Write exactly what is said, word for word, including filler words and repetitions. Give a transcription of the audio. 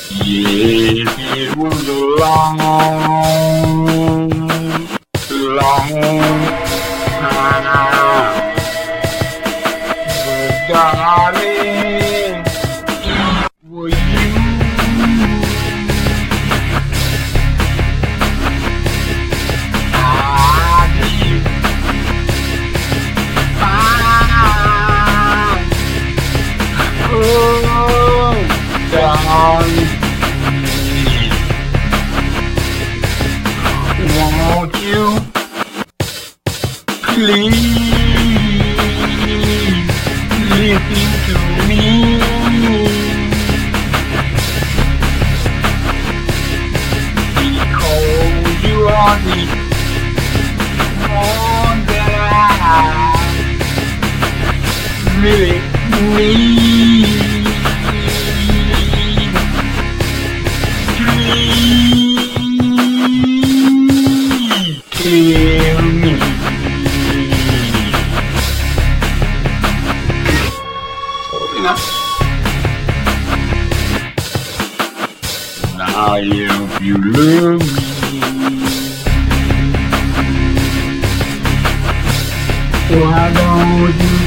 Yes, it was a long, long time. But darling, were you I did find, oh, darling, won't you please listen to me? Because you are the one that I really need. Please tell me. Now if you love me, why don't you